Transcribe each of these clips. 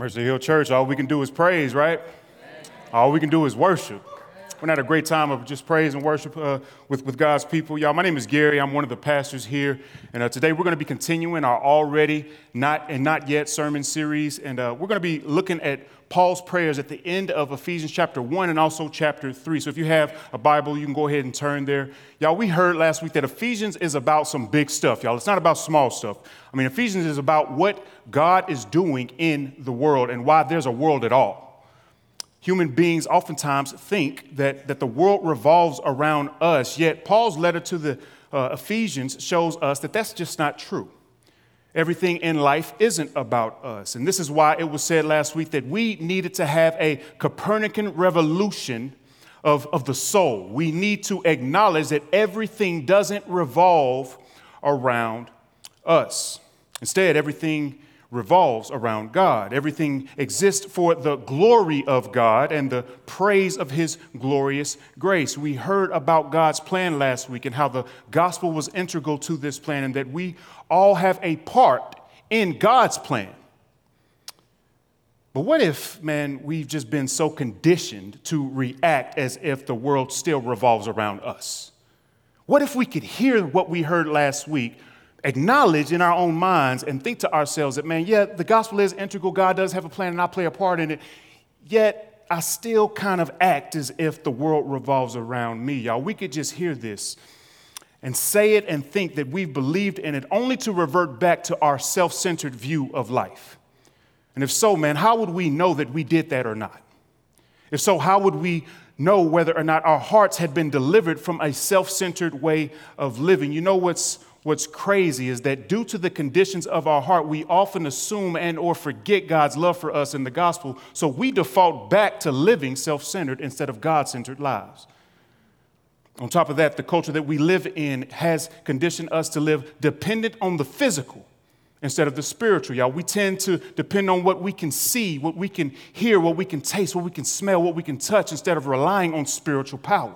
Mercy Hill Church, all we can do is praise, right? All we can do is worship. We're had a great time of just praise and worship with God's people. Y'all, my name is Gary. I'm one of the pastors here. And today we're going to be continuing our already not yet sermon series. And we're going to be looking at Paul's prayers at the end of Ephesians chapter 1 and also chapter 3. So if you have a Bible, you can go ahead and turn there. Y'all, we heard last week that Ephesians is about some big stuff, y'all. It's not about small stuff. I mean, Ephesians is about what God is doing in the world and why there's a world at all. Human beings oftentimes think that the world revolves around us, yet Paul's letter to the Ephesians shows us that that's just not true. Everything in life isn't about us. And this is why it was said last week that we needed to have a Copernican revolution of the soul. We need to acknowledge that everything doesn't revolve around us. Instead, everything revolves around God. Everything exists for the glory of God and the praise of his glorious grace. We heard about God's plan last week and how the gospel was integral to this plan and that we all have a part in God's plan. But what if, man, we've just been so conditioned to react as if the world still revolves around us? What if we could hear what we heard last week, acknowledge in our own minds and think to ourselves that, man, yeah, the gospel is integral. God does have a plan and I play a part in it. Yet I still kind of act as if the world revolves around me, y'all. We could just hear this and say it and think that we've believed in it only to revert back to our self-centered view of life. And if so, man, how would we know that we did that or not? If so, how would we know whether or not our hearts had been delivered from a self-centered way of living? You know What's crazy is that due to the conditions of our heart, we often assume and or forget God's love for us in the gospel. So we default back to living self-centered instead of God-centered lives. On top of that, the culture that we live in has conditioned us to live dependent on the physical instead of the spiritual, y'all. We tend to depend on what we can see, what we can hear, what we can taste, what we can smell, what we can touch instead of relying on spiritual power.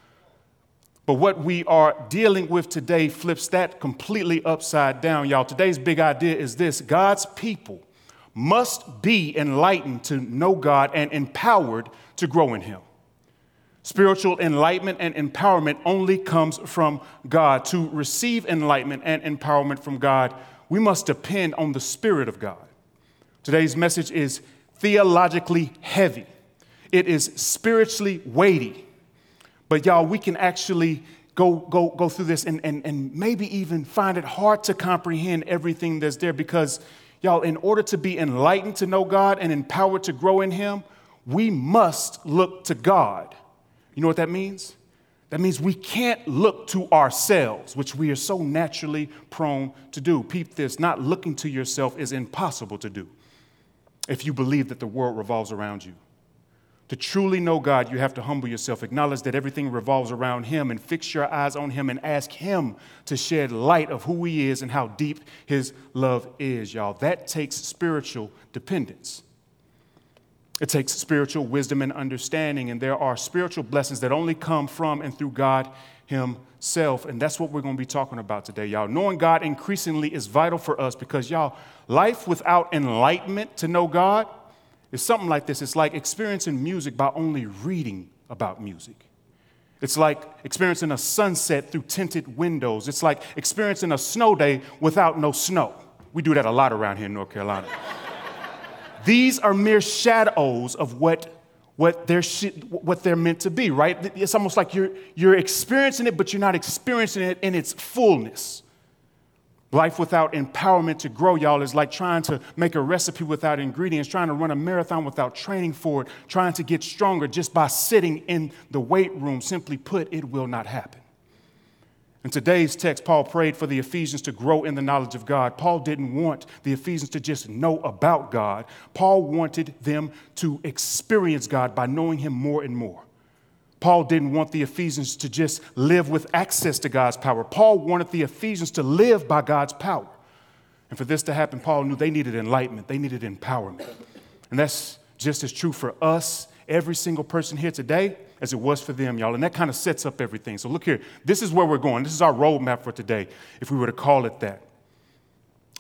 But what we are dealing with today flips that completely upside down, y'all. Today's big idea is this: God's people must be enlightened to know God and empowered to grow in him. Spiritual enlightenment and empowerment only comes from God. To receive enlightenment and empowerment from God, we must depend on the Spirit of God. Today's message is theologically heavy. It is spiritually weighty. But y'all, we can actually go through this and maybe even find it hard to comprehend everything that's there because, y'all, in order to be enlightened to know God and empowered to grow in him, we must look to God. You know what that means? That means we can't look to ourselves, which we are so naturally prone to do. Peep this, not looking to yourself is impossible to do if you believe that the world revolves around you. To truly know God, you have to humble yourself, acknowledge that everything revolves around him, and fix your eyes on him and ask him to shed light of who he is and how deep his love is, y'all. That takes spiritual dependence. It takes spiritual wisdom and understanding, and there are spiritual blessings that only come from and through God himself, and that's what we're going to be talking about today, y'all. Knowing God increasingly is vital for us because, y'all, life without enlightenment to know God, it's something like this. It's like experiencing music by only reading about music. It's like experiencing a sunset through tinted windows. It's like experiencing a snow day without no snow. We do that a lot around here in North Carolina. These are mere shadows of what they're meant to be, right? It's almost like you're experiencing it, but you're not experiencing it in its fullness. Life without empowerment to grow, y'all, is like trying to make a recipe without ingredients, trying to run a marathon without training for it, trying to get stronger just by sitting in the weight room. Simply put, it will not happen. In today's text, Paul prayed for the Ephesians to grow in the knowledge of God. Paul didn't want the Ephesians to just know about God. Paul wanted them to experience God by knowing him more and more. Paul didn't want the Ephesians to just live with access to God's power. Paul wanted the Ephesians to live by God's power. And for this to happen, Paul knew they needed enlightenment. They needed empowerment. And that's just as true for us, every single person here today, as it was for them, y'all. And that kind of sets up everything. So look here. This is where we're going. This is our roadmap for today, if we were to call it that.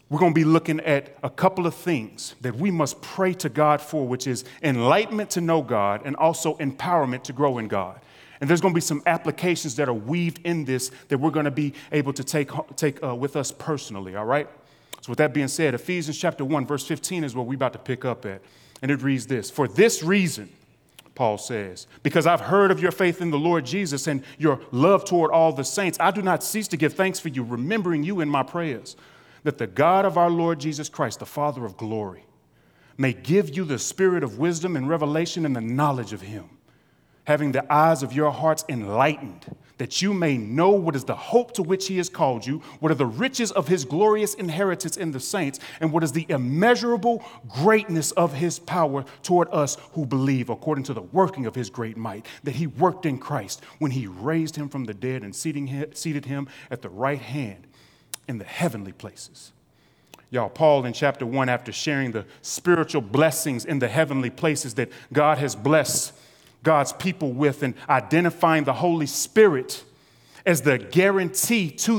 we're going to be looking at a couple of things that we must pray to God for, which is enlightenment to know God and also empowerment to grow in God. And there's going to be some applications that are weaved in this that we're going to be able to take with us personally, all right? So with that being said, Ephesians chapter 1, verse 15 is what we're about to pick up at. And it reads this: "For this reason," Paul says, "because I've heard of your faith in the Lord Jesus and your love toward all the saints, I do not cease to give thanks for you, remembering you in my prayers, that the God of our Lord Jesus Christ, the Father of glory, may give you the spirit of wisdom and revelation and the knowledge of him, having the eyes of your hearts enlightened, that you may know what is the hope to which he has called you, what are the riches of his glorious inheritance in the saints, and what is the immeasurable greatness of his power toward us who believe, according to the working of his great might, that he worked in Christ when he raised him from the dead and seated him at the right hand in the heavenly places." Y'all, Paul in chapter 1, after sharing the spiritual blessings in the heavenly places that God has blessed God's people with, and identifying the Holy Spirit as the guarantee to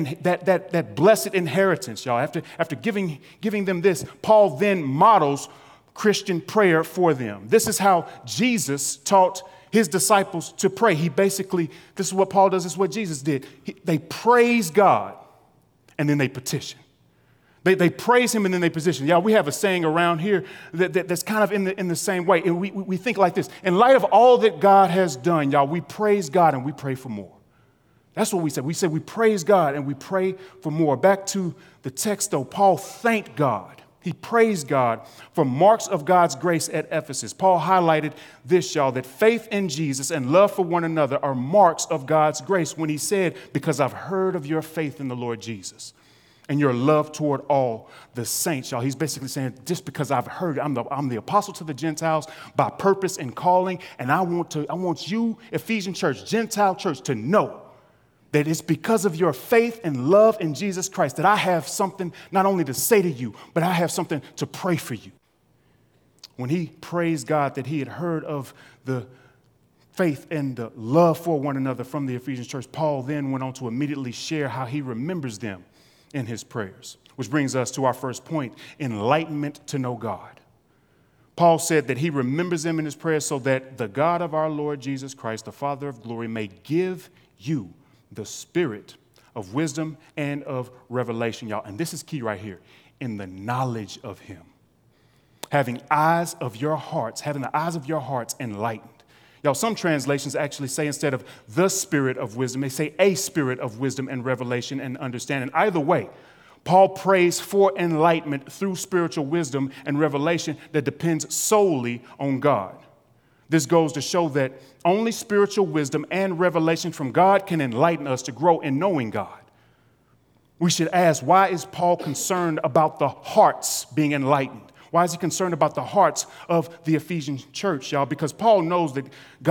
that blessed inheritance, y'all. After giving them this, Paul then models Christian prayer for them. This is how Jesus taught his disciples to pray. This is what Paul does, this is what Jesus did. They praise God and then they petition. They praise him and then they petition. Yeah, we have a saying around here that's kind of in the same way. And we think like this: in light of all that God has done, y'all, we praise God and we pray for more. That's what we said. We said we praise God and we pray for more. Back to the text, though, Paul thanked God. He praised God for marks of God's grace at Ephesus. Paul highlighted this, y'all, that faith in Jesus and love for one another are marks of God's grace when he said, "Because I've heard of your faith in the Lord Jesus and your love toward all the saints," y'all. He's basically saying, just because I've heard, I'm the apostle to the Gentiles by purpose and calling, and I want you, Ephesian church, Gentile church, to know that it's because of your faith and love in Jesus Christ that I have something not only to say to you, but I have something to pray for you. When he praised God that he had heard of the faith and the love for one another from the Ephesian church, Paul then went on to immediately share how he remembers them in his prayers, which brings us to our first point: enlightenment to know God. Paul said that he remembers them in his prayers so that the God of our Lord Jesus Christ, the Father of glory, may give you the spirit of wisdom and of revelation, y'all. And this is key right here: in the knowledge of him. Having the eyes of your hearts enlightened. Y'all, some translations actually say, instead of the spirit of wisdom, they say a spirit of wisdom and revelation and understanding. Either way, Paul prays for enlightenment through spiritual wisdom and revelation that depends solely on God. This goes to show that only spiritual wisdom and revelation from God can enlighten us to grow in knowing God. We should ask, why is Paul concerned about the hearts being enlightened? Why is he concerned about the hearts of the Ephesian church, y'all? Because Paul knows that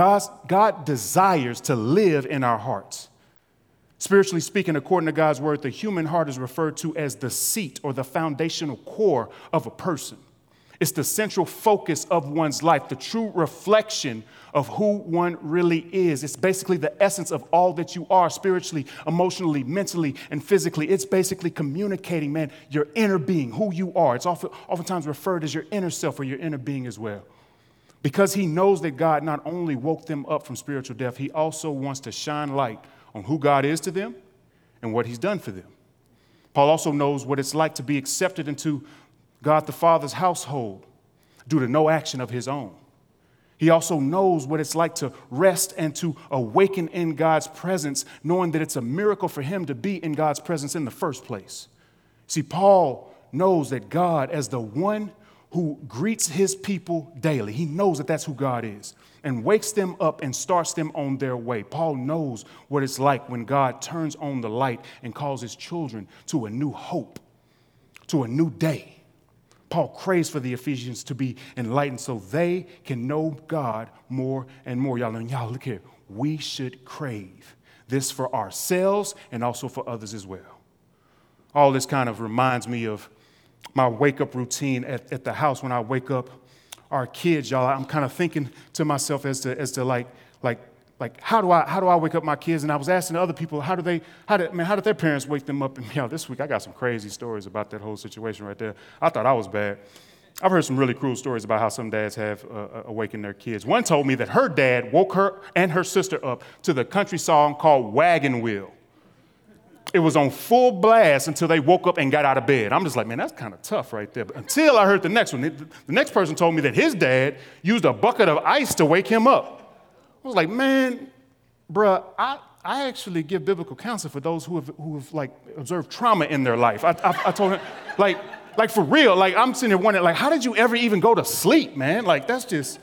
God desires to live in our hearts. Spiritually speaking, according to God's word, the human heart is referred to as the seat or the foundational core of a person. It's the central focus of one's life, the true reflection of who one really is. It's basically the essence of all that you are spiritually, emotionally, mentally, and physically. It's basically communicating, man, your inner being, who you are. It's oftentimes referred as your inner self or your inner being as well. Because he knows that God not only woke them up from spiritual death, he also wants to shine light on who God is to them and what he's done for them. Paul also knows what it's like to be accepted into God the Father's household due to no action of his own. He also knows what it's like to rest and to awaken in God's presence, knowing that it's a miracle for him to be in God's presence in the first place. See, Paul knows that God, as the one who greets his people daily, he knows that that's who God is, and wakes them up and starts them on their way. Paul knows what it's like when God turns on the light and calls his children to a new hope, to a new day. Paul craves for the Ephesians to be enlightened so they can know God more and more. Y'all, look here. We should crave this for ourselves and also for others as well. All this kind of reminds me of my wake-up routine at the house. When I wake up our kids, y'all, I'm kind of thinking to myself as to like Like, how do I wake up my kids? And I was asking other people, how did their parents wake them up? And this week I got some crazy stories about that whole situation right there. I thought I was bad. I've heard some really cruel stories about how some dads have awakened their kids. One told me that her dad woke her and her sister up to the country song called Wagon Wheel. It was on full blast until they woke up and got out of bed. I'm just like, man, that's kind of tough right there. But until I heard the next one. The next person told me that his dad used a bucket of ice to wake him up. I was like, man, bruh, I actually give biblical counsel for those who have like observed trauma in their life. I told him, like for real, like I'm sitting there wondering, like, how did you ever even go to sleep, man? Like, that's just,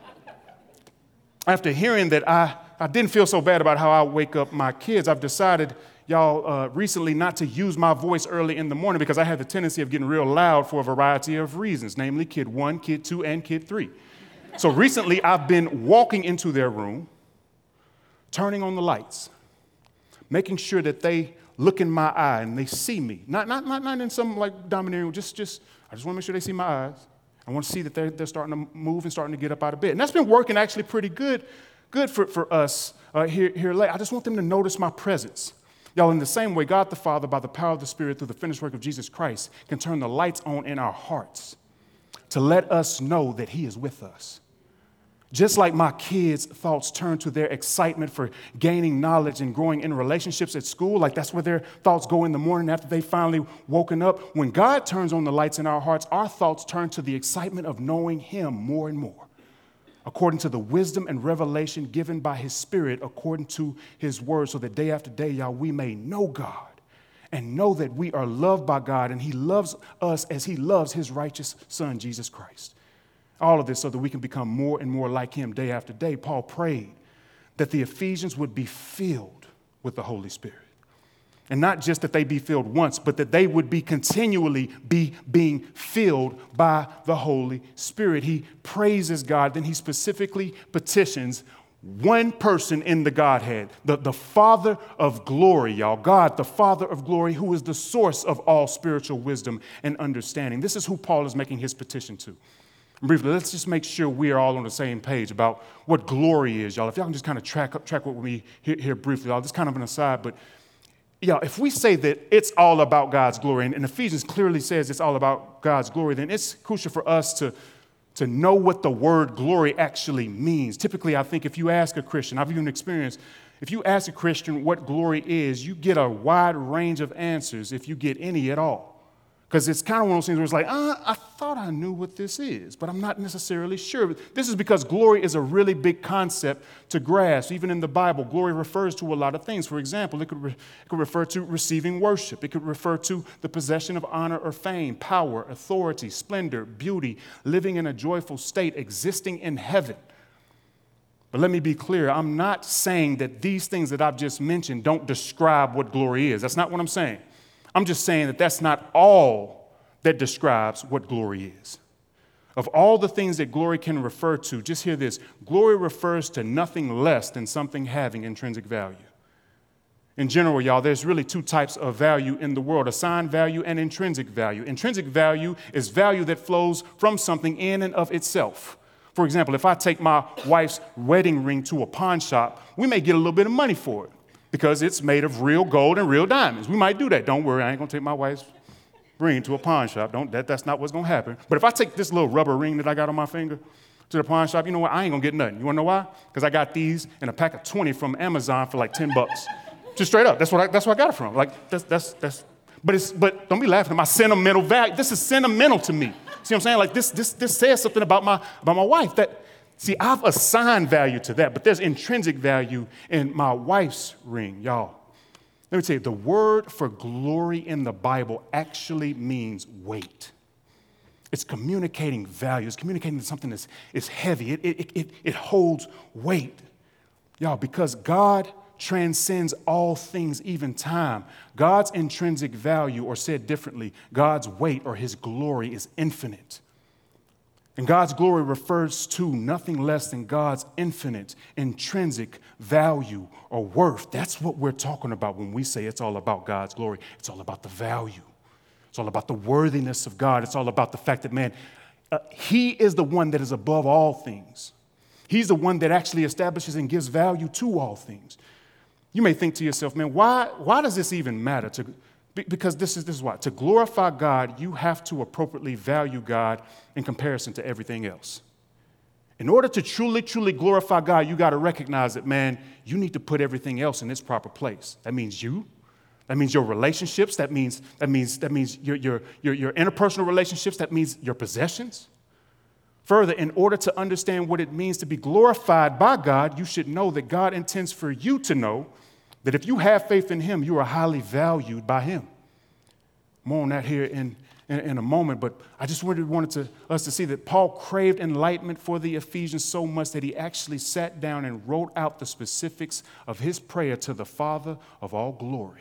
after hearing that I didn't feel so bad about how I wake up my kids, I've decided, y'all, recently not to use my voice early in the morning because I have the tendency of getting real loud for a variety of reasons, namely kid 1, kid 2, and kid 3. So recently, I've been walking into their room, turning on the lights, making sure that they look in my eye and they see me. Not in some like domineering, just I just want to make sure they see my eyes. I want to see that they're starting to move and starting to get up out of bed. And that's been working actually pretty good for us here late. I just want them to notice my presence. Y'all, in the same way, God the Father, by the power of the Spirit, through the finished work of Jesus Christ, can turn the lights on in our hearts to let us know that he is with us. Just like my kids' thoughts turn to their excitement for gaining knowledge and growing in relationships at school, like that's where their thoughts go in the morning after they finally woken up. When God turns on the lights in our hearts, our thoughts turn to the excitement of knowing him more and more, according to the wisdom and revelation given by his Spirit, according to his word, so that day after day, y'all, we may know God and know that we are loved by God and he loves us as he loves his righteous son, Jesus Christ. All of this so that we can become more and more like him day after day. Paul prayed that the Ephesians would be filled with the Holy Spirit. And not just that they be filled once, but that they would be continually being filled by the Holy Spirit. He praises God, then he specifically petitions one person in the Godhead, the Father of glory, y'all. God, the Father of glory, who is the source of all spiritual wisdom and understanding. This is who Paul is making his petition to. Briefly, let's just make sure we are all on the same page about what glory is, y'all. If y'all can just kind of track with me here briefly, y'all. Just kind of an aside, but yeah, if we say that it's all about God's glory, and Ephesians clearly says it's all about God's glory, then it's crucial for us to know what the word glory actually means. Typically, I think if you ask a Christian, I've even experienced, if you ask a Christian what glory is, you get a wide range of answers if you get any at all. Because it's kind of one of those things where it's like, I thought I knew what this is, but I'm not necessarily sure. This is because glory is a really big concept to grasp. Even in the Bible, glory refers to a lot of things. For example, it could refer to receiving worship. It could refer to the possession of honor or fame, power, authority, splendor, beauty, living in a joyful state, existing in heaven. But let me be clear. I'm not saying that these things that I've just mentioned don't describe what glory is. That's not what I'm saying. I'm just saying that that's not all that describes what glory is. Of all the things that glory can refer to, just hear this. Glory refers to nothing less than something having intrinsic value. In general, y'all, there's really two types of value in the world, assigned value and intrinsic value. Intrinsic value is value that flows from something in and of itself. For example, if I take my wife's wedding ring to a pawn shop, we may get a little bit of money for it, because it's made of real gold and real diamonds. We might do that. Don't worry, I ain't gonna take my wife's ring to a pawn shop. That's not what's gonna happen. But if I take this little rubber ring that I got on my finger to the pawn shop, you know what? I ain't gonna get nothing. You wanna know why? Because I got these in a pack of 20 from Amazon for like $10. Just straight up. That's where I got it from. Like that's. But don't be laughing at my sentimental value. This is sentimental to me. See what I'm saying? Like this says something about my wife that. See, I've assigned value to that, but there's intrinsic value in my wife's ring, y'all. Let me tell you, the word for glory in the Bible actually means weight. It's communicating value. It's communicating something that's heavy. It holds weight. Y'all, because God transcends all things, even time. God's intrinsic value, or said differently, God's weight or his glory is infinite. And God's glory refers to nothing less than God's infinite, intrinsic value or worth. That's what we're talking about when we say it's all about God's glory. It's all about the value. It's all about the worthiness of God. It's all about the fact that, man, he is the one that is above all things. He's the one that actually establishes and gives value to all things. You may think to yourself, man, why does this even matter? Because this is why. To glorify God, you have to appropriately value God in comparison to everything else. In order to truly, truly glorify God, you got to recognize that, man, you need to put everything else in its proper place. That means you. That means your relationships. That means your interpersonal relationships. That means your possessions. Further, in order to understand what it means to be glorified by God, you should know that God intends for you to know that if you have faith in him, you are highly valued by him. More on that here in a moment, but I just wanted us to see that Paul craved enlightenment for the Ephesians so much that he actually sat down and wrote out the specifics of his prayer to the Father of all glory.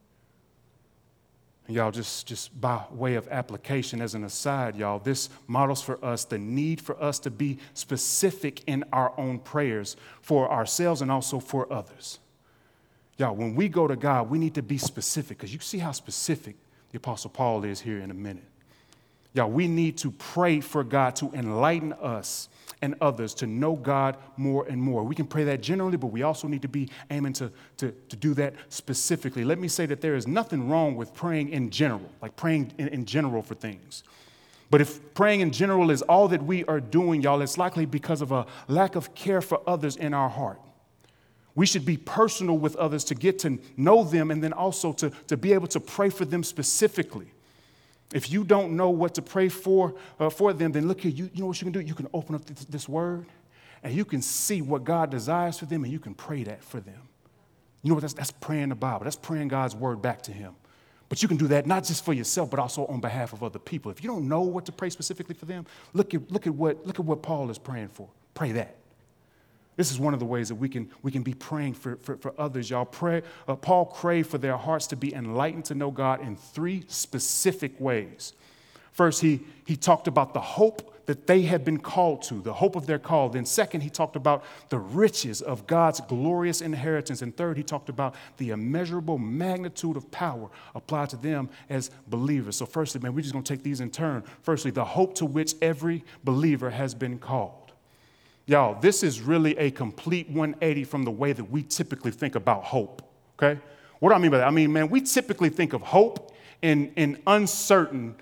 And y'all, just by way of application as an aside, y'all, this models for us the need for us to be specific in our own prayers for ourselves and also for others. Y'all, when we go to God, we need to be specific, because you see how specific the Apostle Paul is here in a minute. Y'all, we need to pray for God to enlighten us and others to know God more and more. We can pray that generally, but we also need to be aiming to do that specifically. Let me say that there is nothing wrong with praying in general, like praying in general for things. But if praying in general is all that we are doing, y'all, it's likely because of a lack of care for others in our heart. We should be personal with others to get to know them and then also to be able to pray for them specifically. If you don't know what to pray for them, then look here, you know what you can do? You can open up this word and you can see what God desires for them and you can pray that for them. You know what? That's praying the Bible. That's praying God's word back to him. But you can do that not just for yourself, but also on behalf of other people. If you don't know what to pray specifically for them, look at what Paul is praying for. Pray that. This is one of the ways that we can be praying for others, y'all. Paul craved for their hearts to be enlightened to know God in three specific ways. First, he talked about the hope that they had been called to, the hope of their call. Then second, he talked about the riches of God's glorious inheritance. And third, he talked about the immeasurable magnitude of power applied to them as believers. So firstly, man, we're just going to take these in turn. Firstly, the hope to which every believer has been called. Y'all, this is really a complete 180 from the way that we typically think about hope, okay? What do I mean by that? I mean, man, we typically think of hope in an uncertain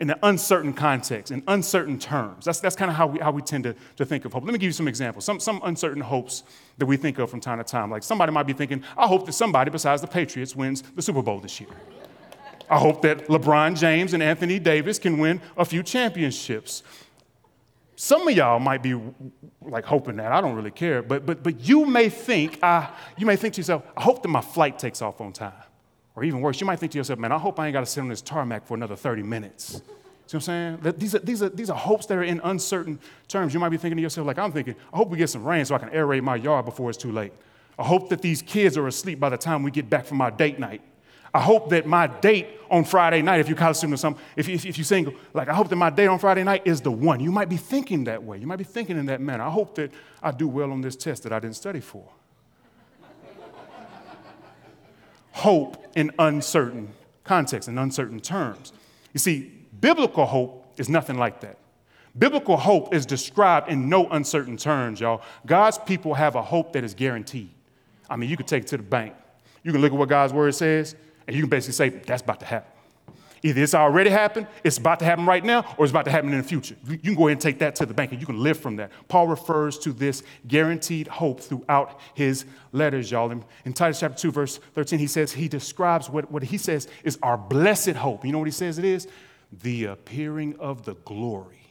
context, in uncertain terms. That's kind of how we tend to think of hope. Let me give you some examples, some uncertain hopes that we think of from time to time. Like somebody might be thinking, I hope that somebody besides the Patriots wins the Super Bowl this year. I hope that LeBron James and Anthony Davis can win a few championships. Some of y'all might be like hoping that. I don't really care. But you may think to yourself, I hope that my flight takes off on time. Or even worse, you might think to yourself, man, I hope I ain't got to sit on this tarmac for another 30 minutes. See what I'm saying? These are hopes that are in uncertain terms. You might be thinking to yourself, like I'm thinking, I hope we get some rain so I can aerate my yard before it's too late. I hope that these kids are asleep by the time we get back from our date night. I hope that my date on Friday night, if you're college student or something, if you're single, like I hope that my date on Friday night is the one. You might be thinking that way. You might be thinking in that manner. I hope that I do well on this test that I didn't study for. Hope in uncertain context, in uncertain terms. You see, biblical hope is nothing like that. Biblical hope is described in no uncertain terms, y'all. God's people have a hope that is guaranteed. I mean, you could take it to the bank. You can look at what God's word says, and you can basically say, that's about to happen. Either it's already happened, it's about to happen right now, or it's about to happen in the future. You can go ahead and take that to the bank, and you can live from that. Paul refers to this guaranteed hope throughout his letters, y'all. In Titus chapter 2, verse 13, he describes what he says is our blessed hope. You know what he says it is? The appearing of the glory.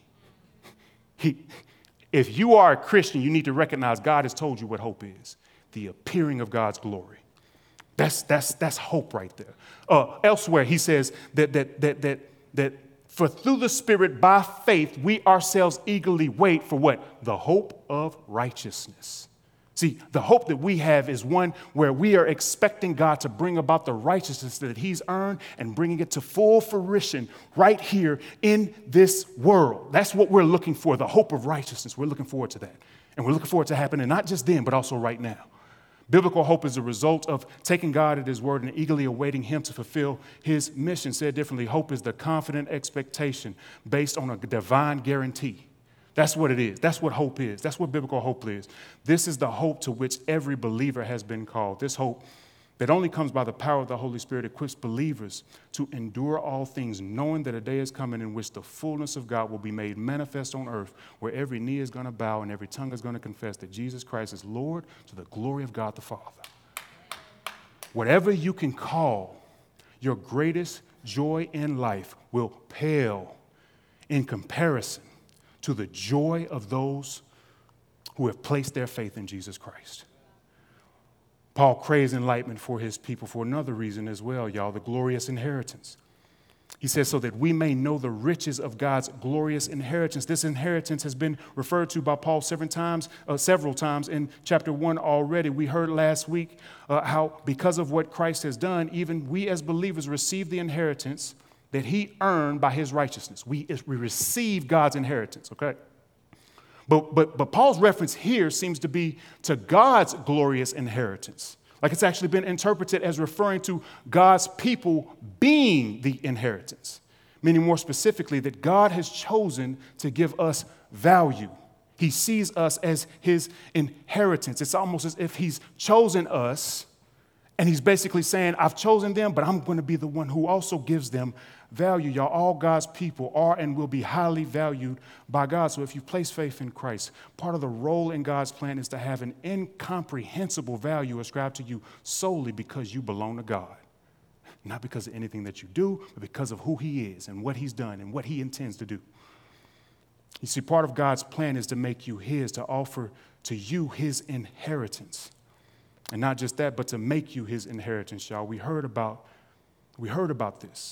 If you are a Christian, you need to recognize God has told you what hope is. The appearing of God's glory. That's hope right there. Elsewhere, he says that for through the Spirit, by faith, we ourselves eagerly wait for what? The hope of righteousness. See, the hope that we have is one where we are expecting God to bring about the righteousness that he's earned and bringing it to full fruition right here in this world. That's what we're looking for, the hope of righteousness. We're looking forward to that. And we're looking forward to happening not just then, but also right now. Biblical hope is a result of taking God at his word and eagerly awaiting him to fulfill his mission. Said differently, hope is the confident expectation based on a divine guarantee That's what it is. That's what hope is. That's what biblical hope is. This is the hope to which every believer has been called. This hope that only comes by the power of the Holy Spirit equips believers to endure all things, knowing that a day is coming in which the fullness of God will be made manifest on earth, where every knee is going to bow and every tongue is going to confess that Jesus Christ is Lord, to the glory of God the Father. Whatever you can call your greatest joy in life will pale in comparison to the joy of those who have placed their faith in Jesus Christ. Paul craves enlightenment for his people for another reason as well, y'all, the glorious inheritance. He says, so that we may know the riches of God's glorious inheritance. This inheritance has been referred to by Paul several times in chapter 1 already. We heard last week how because of what Christ has done, even we as believers receive the inheritance that he earned by his righteousness. We receive God's inheritance, okay? But Paul's reference here seems to be to God's glorious inheritance. Like it's actually been interpreted as referring to God's people being the inheritance, meaning more specifically that God has chosen to give us value. He sees us as his inheritance. It's almost as if he's chosen us, and he's basically saying, I've chosen them, but I'm going to be the one who also gives them value. Y'all, all God's people are and will be highly valued by God. So if you place faith in Christ, part of the role in God's plan is to have an incomprehensible value ascribed to you solely because you belong to God. Not because of anything that you do, but because of who he is and what he's done and what he intends to do. You see, part of God's plan is to make you his, to offer to you his inheritance. And not just that, but to make you his inheritance, y'all. We heard about this.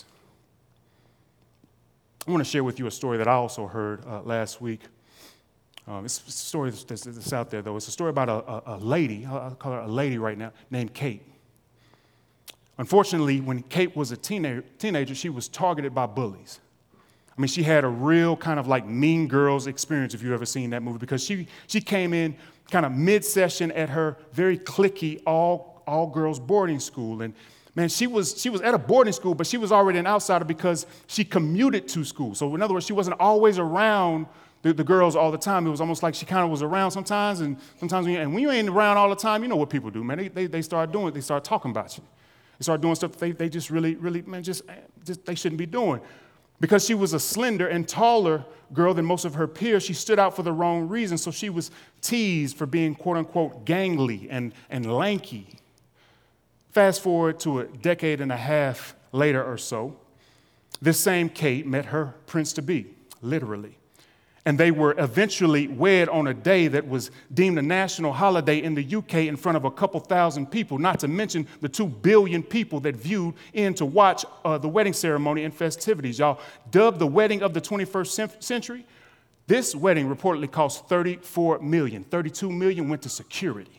I want to share with you a story that I also heard last week. It's a story that's out there, though. It's a story about a lady, I'll call her a lady right now, named Kate. Unfortunately, when Kate was a teenager, she was targeted by bullies. I mean, she had a real kind of like Mean Girls experience, if you've ever seen that movie, because she came in kind of mid-session at her very cliquey all-girls boarding school. And man, she was at a boarding school, but she was already an outsider because she commuted to school. So in other words, she wasn't always around the girls all the time. It was almost like she kind of was around sometimes, and sometimes when you ain't around all the time, you know what people do, man. They start doing it. They start talking about you. They start doing stuff they just really, man, just they shouldn't be doing. Because she was a slender and taller girl than most of her peers, she stood out for the wrong reason. So she was teased for being, quote unquote, gangly and lanky. Fast forward to a decade and a half later or so, this same Kate met her prince-to-be, literally. And they were eventually wed on a day that was deemed a national holiday in the UK in front of a couple thousand people, not to mention the 2 billion people that viewed in to watch the wedding ceremony and festivities. Y'all, dubbed the wedding of the 21st century, this wedding reportedly cost $34 million. $32 million went to security.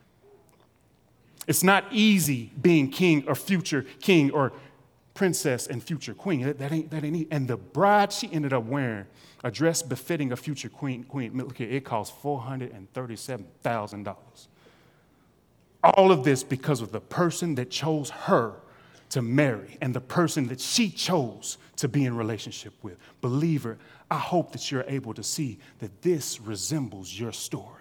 It's not easy being king or future king or princess and future queen. That ain't easy. And the bride, she ended up wearing a dress befitting a future queen. Look here, it cost $437,000. All of this because of the person that chose her to marry and the person that she chose to be in relationship with. Believer, I hope that you're able to see that this resembles your story.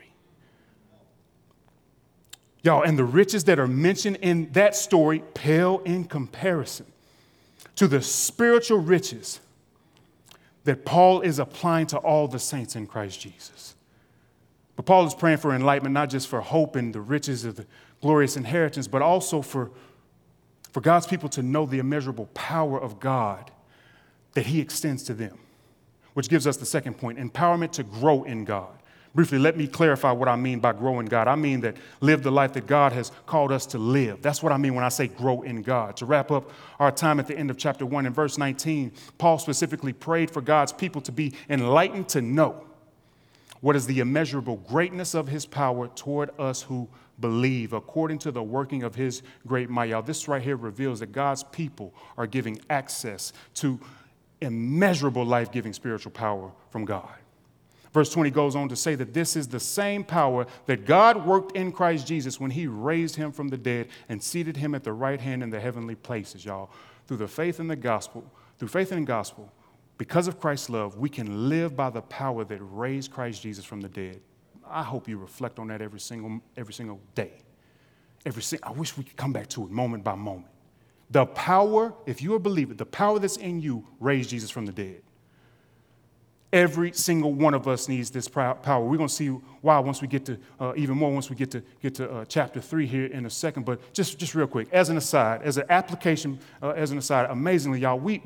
Y'all, and the riches that are mentioned in that story pale in comparison to the spiritual riches that Paul is applying to all the saints in Christ Jesus. But Paul is praying for enlightenment, not just for hope and the riches of the glorious inheritance, but also for God's people to know the immeasurable power of God that he extends to them, which gives us the second point, empowerment to grow in God. Briefly, let me clarify what I mean by grow in God. I mean that live the life that God has called us to live. That's what I mean when I say grow in God. To wrap up our time at the end of chapter 1 in verse 19, Paul specifically prayed for God's people to be enlightened to know what is the immeasurable greatness of his power toward us who believe, according to the working of his great might. Y'all, this right here reveals that God's people are giving access to immeasurable life-giving spiritual power from God. Verse 20 goes on to say that this is the same power that God worked in Christ Jesus when he raised him from the dead and seated him at the right hand in the heavenly places, y'all. Through faith in the gospel, because of Christ's love, we can live by the power that raised Christ Jesus from the dead. I hope you reflect on that every single day. I wish we could come back to it moment by moment. The power, if you're a believer, the power that's in you raised Jesus from the dead. Every single one of us needs this power. We're going to see why once we get to, even more once we get to chapter 3 here in a second. But just real quick, as an aside, as an application, amazingly, y'all, we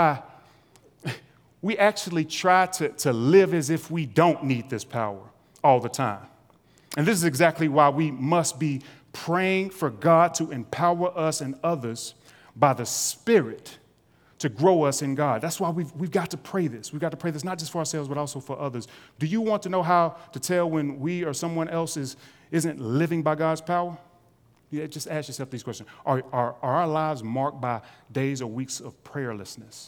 actually try to live as if we don't need this power all the time. And this is exactly why we must be praying for God to empower us and others by the Spirit to grow us in God. That's why we've got to pray this. We've got to pray this not just for ourselves, but also for others. Do you want to know how to tell when we or someone else isn't living by God's power? Yeah, just ask yourself these questions. Are our lives marked by days or weeks of prayerlessness?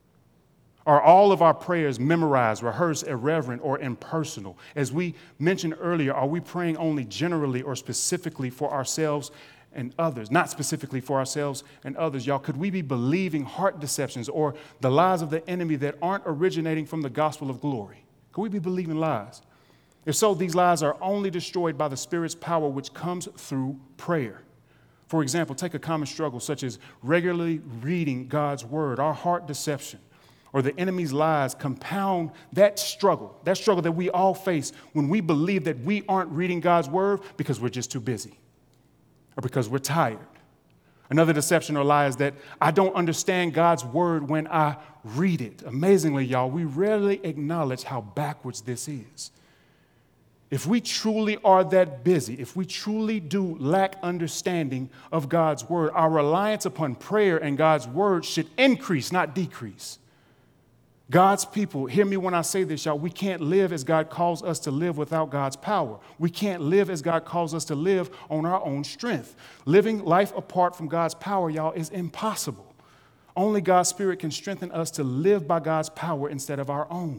Are all of our prayers memorized, rehearsed, irreverent, or impersonal? As we mentioned earlier, are we praying only generally or specifically for ourselves and others? Not specifically for ourselves and others, y'all. Could we be believing heart deceptions or the lies of the enemy that aren't originating from the gospel of glory? Could we be believing lies? If so, these lies are only destroyed by the Spirit's power, which comes through prayer. For example, take a common struggle such as regularly reading God's word. Our heart deception or the enemy's lies compound that struggle that we all face when we believe that we aren't reading God's word because we're just too busy or because we're tired. Another deception or lie is that I don't understand God's word when I read it. Amazingly, y'all, we rarely acknowledge how backwards this is. If we truly are that busy, if we truly do lack understanding of God's word, our reliance upon prayer and God's word should increase, not decrease. God's people, hear me when I say this, y'all, we can't live as God calls us to live without God's power. We can't live as God calls us to live on our own strength. Living life apart from God's power, y'all, is impossible. Only God's Spirit can strengthen us to live by God's power instead of our own.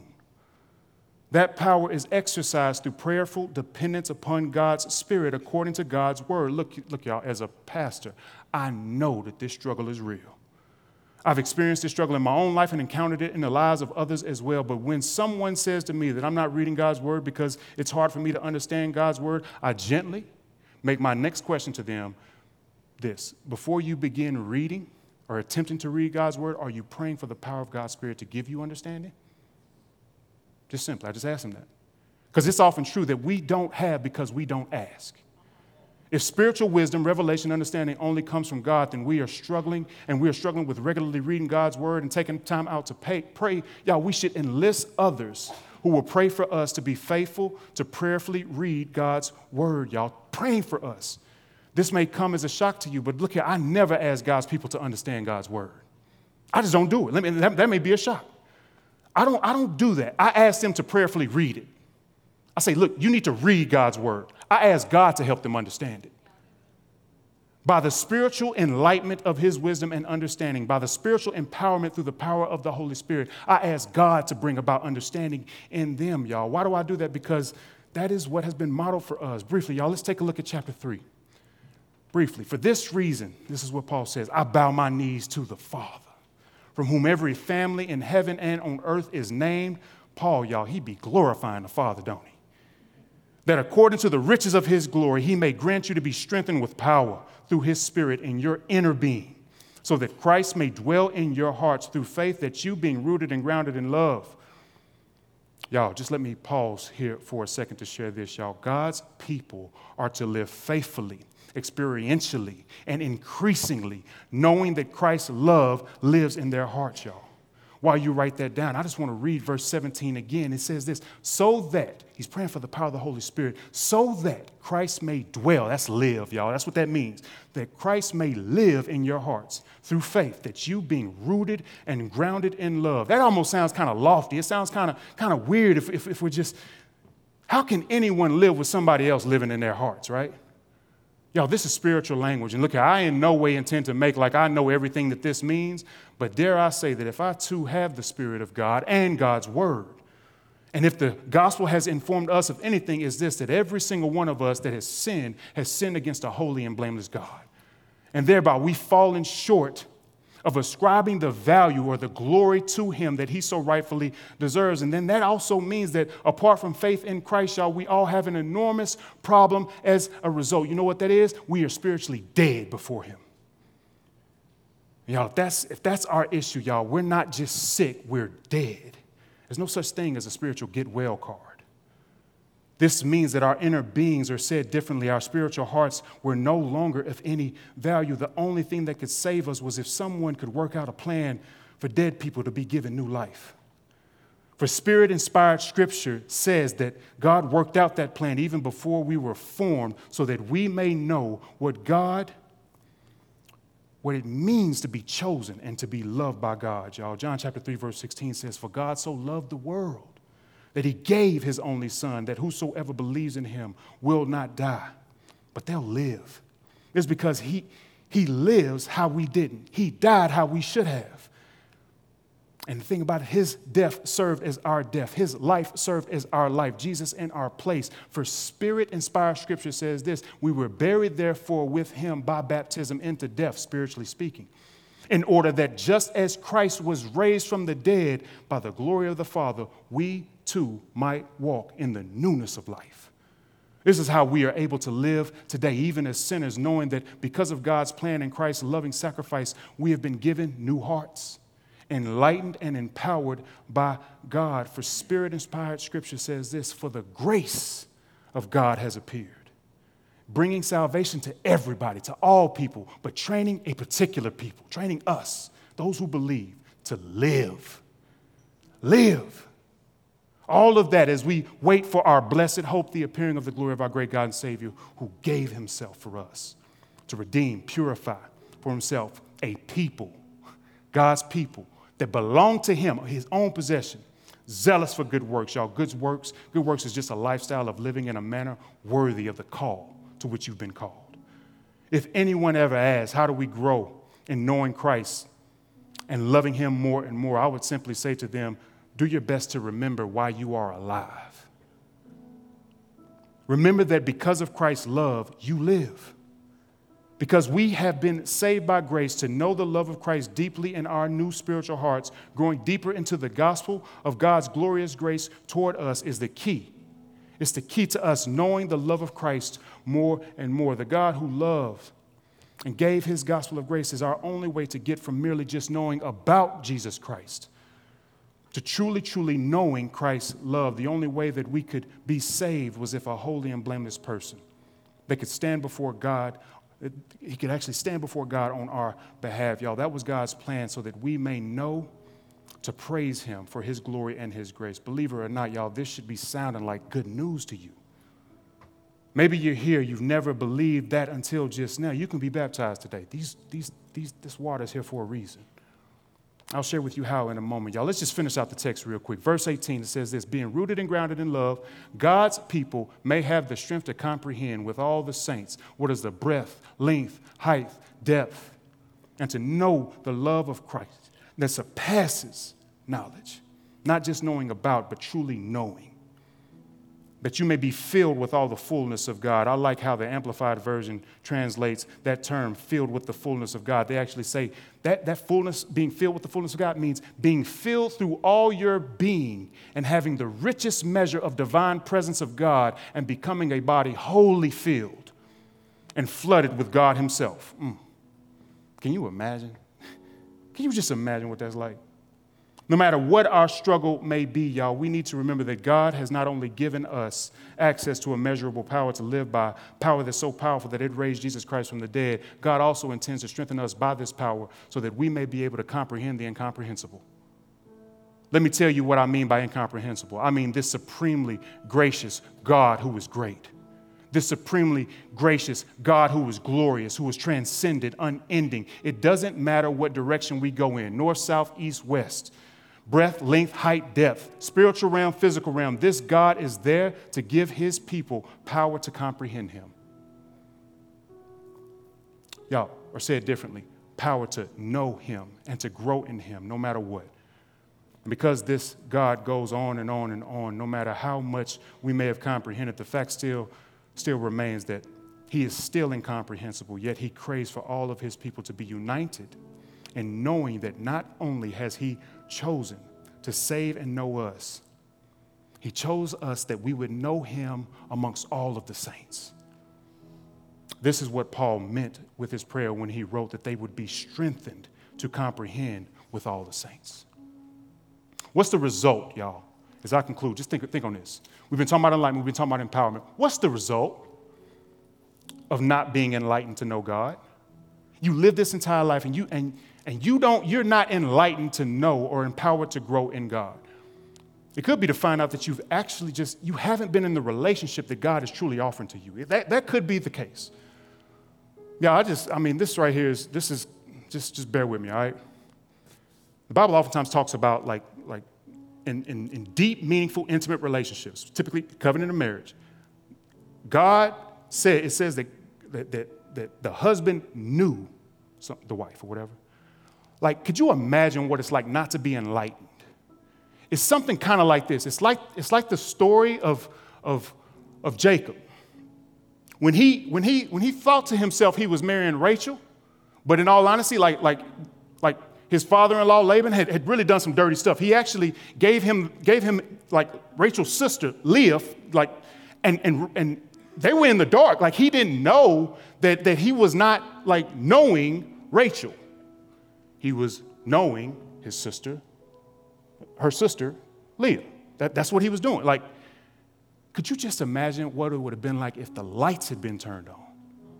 That power is exercised through prayerful dependence upon God's Spirit according to God's word. Look, y'all, as a pastor, I know that this struggle is real. I've experienced this struggle in my own life and encountered it in the lives of others as well. But when someone says to me that I'm not reading God's word because it's hard for me to understand God's word, I gently make my next question to them this. Before you begin reading or attempting to read God's word, are you praying for the power of God's Spirit to give you understanding? Just simply, I just ask them that. Because it's often true that we don't have because we don't ask. If spiritual wisdom, revelation, understanding only comes from God, then we are struggling, and we are struggling with regularly reading God's word and taking time out to pray. Y'all, we should enlist others who will pray for us to be faithful to prayerfully read God's word, y'all, praying for us. This may come as a shock to you, but look here, I never ask God's people to understand God's word. I just don't do it. That may be a shock. I don't do that. I ask them to prayerfully read it. I say, look, you need to read God's word. I ask God to help them understand it. By the spiritual enlightenment of his wisdom and understanding, by the spiritual empowerment through the power of the Holy Spirit, I ask God to bring about understanding in them, y'all. Why do I do that? Because that is what has been modeled for us. Briefly, y'all, let's take a look at chapter 3. Briefly, for this reason, this is what Paul says, I bow my knees to the Father, from whom every family in heaven and on earth is named. Paul, y'all, he be glorifying the Father, don't he? That according to the riches of his glory, he may grant you to be strengthened with power through his Spirit in your inner being, so that Christ may dwell in your hearts through faith, that you, being rooted and grounded in love. Y'all, just let me pause here for a second to share this, y'all. God's people are to live faithfully, experientially, and increasingly, knowing that Christ's love lives in their hearts, y'all. While you write that down, I just want to read verse 17 again. It says this, so that, he's praying for the power of the Holy Spirit, so that Christ may dwell, that's live, y'all, that's what that means, that Christ may live in your hearts through faith, that you being rooted and grounded in love. That almost sounds kind of lofty. It sounds kind of weird if we're just, how can anyone live with somebody else living in their hearts, right? Y'all, this is spiritual language. And look, I in no way intend to make like I know everything that this means, but dare I say that if I too have the Spirit of God and God's word, and if the gospel has informed us of anything, is this, that every single one of us that has sinned against a holy and blameless God. And thereby we've fallen short of ascribing the value or the glory to him that he so rightfully deserves. And then that also means that apart from faith in Christ, y'all, we all have an enormous problem as a result. You know what that is? We are spiritually dead before him. Y'all, if that's our issue, y'all, we're not just sick, we're dead. There's no such thing as a spiritual get well card. This means that our inner beings, or said differently, our spiritual hearts were no longer of any value. The only thing that could save us was if someone could work out a plan for dead people to be given new life. For Spirit-inspired Scripture says that God worked out that plan even before we were formed so that we may know what it means to be chosen and to be loved by God, y'all. John chapter 3, verse 16 says, "For God so loved the world that he gave his only son, that whosoever believes in him will not die, but they'll live." It's because he lives how we didn't. He died how we should have. And the thing about it, his death served as our death. His life served as our life. Jesus in our place. For Spirit-inspired Scripture says this: we were buried therefore with him by baptism into death, spiritually speaking, in order that just as Christ was raised from the dead by the glory of the Father, we too might walk in the newness of life. This is how we are able to live today, even as sinners, knowing that because of God's plan and Christ's loving sacrifice, we have been given new hearts, enlightened and empowered by God. For Spirit-inspired Scripture says this: "For the grace of God has appeared, bringing salvation to everybody, to all people, but training a particular people," training us, those who believe, to live. Live. All of that as we wait for our blessed hope, the appearing of the glory of our great God and Savior, who gave himself for us to redeem, purify for himself a people, God's people, that belong to him, his own possession, zealous for good works. Y'all, good works is just a lifestyle of living in a manner worthy of the call to which you've been called. If anyone ever asks, how do we grow in knowing Christ and loving him more and more, I would simply say to them, do your best to remember why you are alive. Remember that because of Christ's love, you live. Because we have been saved by grace to know the love of Christ deeply in our new spiritual hearts, growing deeper into the gospel of God's glorious grace toward us is the key. It's the key to us knowing the love of Christ more and more. The God who loved and gave his gospel of grace is our only way to get from merely just knowing about Jesus Christ to truly, truly knowing Christ's love. The only way that we could be saved was if a holy and blameless person that could stand before God, he could actually stand before God on our behalf, y'all. That was God's plan so that we may know to praise him for his glory and his grace. Believe it or not, y'all, this should be sounding like good news to you. Maybe you're here, you've never believed that until just now. You can be baptized today. This water is here for a reason. I'll share with you how in a moment, y'all. Let's just finish out the text real quick. Verse 18, it says this: "Being rooted and grounded in love, God's people may have the strength to comprehend with all the saints what is the breadth, length, height, depth, and to know the love of Christ that surpasses knowledge." Not just knowing about, but truly knowing. "That you may be filled with all the fullness of God." I like how the Amplified Version translates that term, filled with the fullness of God. They actually say that fullness, being filled with the fullness of God, means being filled through all your being and having the richest measure of divine presence of God and becoming a body wholly filled and flooded with God himself. Can you imagine? Can you just imagine what that's like? No matter what our struggle may be, y'all, we need to remember that God has not only given us access to immeasurable power to live by, power that's so powerful that it raised Jesus Christ from the dead, God also intends to strengthen us by this power so that we may be able to comprehend the incomprehensible. Let me tell you what I mean by incomprehensible. I mean this supremely gracious God who is great. This supremely gracious God who is glorious, who is transcendent, unending. It doesn't matter what direction we go in, north, south, east, west. Breadth, length, height, depth, spiritual realm, physical realm. This God is there to give his people power to comprehend him. Y'all, or say it differently, power to know him and to grow in him no matter what. And because this God goes on and on and on, no matter how much we may have comprehended, the fact still remains that he is still incomprehensible, yet he craves for all of his people to be united and knowing that not only has he chosen to save and know us, he chose us that we would know him amongst all of the saints. This is what Paul meant with his prayer when he wrote that they would be strengthened to comprehend with all the saints. What's the result, y'all? As I conclude, just think on this. We've been talking about enlightenment. We've been talking about empowerment. What's the result of not being enlightened to know God? You live this entire life and you're not enlightened to know or empowered to grow in God. It could be to find out that you've actually you haven't been in the relationship that God is truly offering to you. That could be the case. Yeah, this right here just bear with me, all right? The Bible oftentimes talks about like in deep, meaningful, intimate relationships, typically covenant of marriage. God said, it says that the husband knew the wife or whatever. Like, could you imagine what it's like not to be enlightened? It's something kind of like this. It's like the story of Jacob. When he thought to himself he was marrying Rachel, but in all honesty, like his father-in-law Laban had really done some dirty stuff. He actually gave him like Rachel's sister Leah, like, and they were in the dark. Like, he didn't know that he was not like knowing Rachel. He was knowing her sister Leah. That's what he was doing. Like, could you just imagine what it would have been like if the lights had been turned on?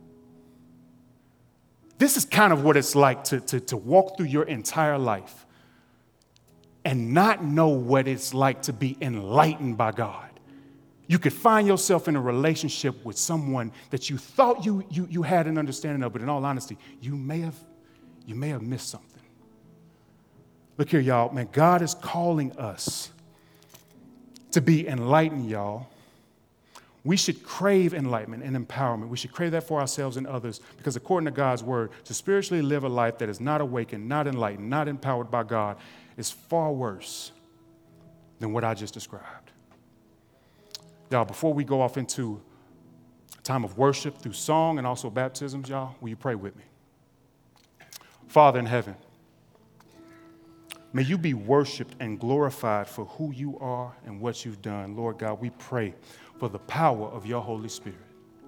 This is kind of what it's like to walk through your entire life and not know what it's like to be enlightened by God. You could find yourself in a relationship with someone that you thought you had an understanding of, but in all honesty, you may have missed something. Look here, y'all. Man, God is calling us to be enlightened, y'all. We should crave enlightenment and empowerment. We should crave that for ourselves and others because according to God's word, to spiritually live a life that is not awakened, not enlightened, not empowered by God is far worse than what I just described. Y'all, before we go off into a time of worship through song and also baptisms, y'all, will you pray with me? Father in heaven, may you be worshiped and glorified for who you are and what you've done. Lord God, we pray for the power of your Holy Spirit.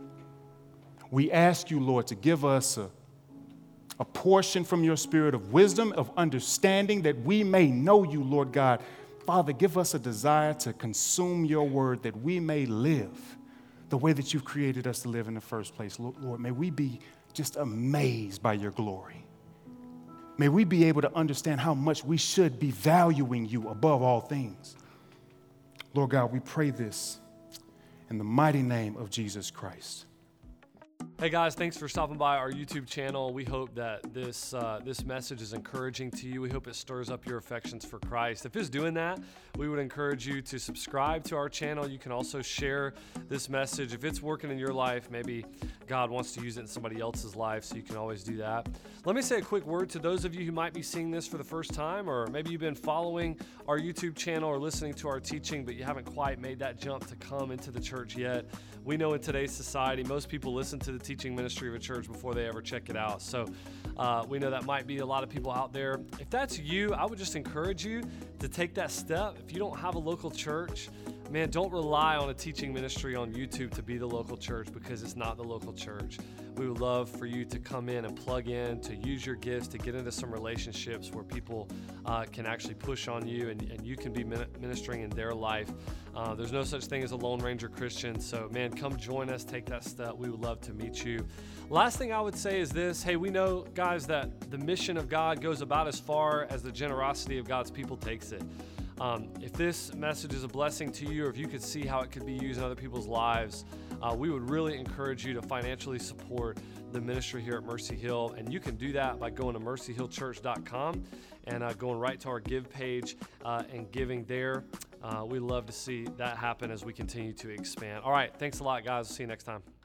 We ask you, Lord, to give us a portion from your spirit of wisdom, of understanding, that we may know you, Lord God. Father, give us a desire to consume your word that we may live the way that you've created us to live in the first place. Lord, may we be just amazed by your glory. May we be able to understand how much we should be valuing you above all things. Lord God, we pray this in the mighty name of Jesus Christ. Hey guys, thanks for stopping by our YouTube channel. We hope that this message is encouraging to you. We hope it stirs up your affections for Christ. If it's doing that, we would encourage you to subscribe to our channel. You can also share this message. If it's working in your life, maybe God wants to use it in somebody else's life, so you can always do that. Let me say a quick word to those of you who might be seeing this for the first time, or maybe you've been following our YouTube channel or listening to our teaching, but you haven't quite made that jump to come into the church yet. We know in today's society, most people listen to the teaching ministry of a church before they ever check it out. So we know that might be a lot of people out there. If that's you, I would just encourage you to take that step. If you don't have a local church, man, don't rely on a teaching ministry on YouTube to be the local church, because it's not the local church. We would love for you to come in and plug in, to use your gifts, to get into some relationships where people can actually push on you and you can be ministering in their life. There's no such thing as a Lone Ranger Christian. So, man, come join us. Take that step. We would love to meet you. Last thing I would say is this. Hey, we know, guys, that the mission of God goes about as far as the generosity of God's people takes it. If this message is a blessing to you, or if you could see how it could be used in other people's lives, we would really encourage you to financially support the ministry here at Mercy Hill. And you can do that by going to mercyhillchurch.com and going right to our give page and giving there. We love to see that happen as we continue to expand. All right, thanks a lot, guys. See you next time.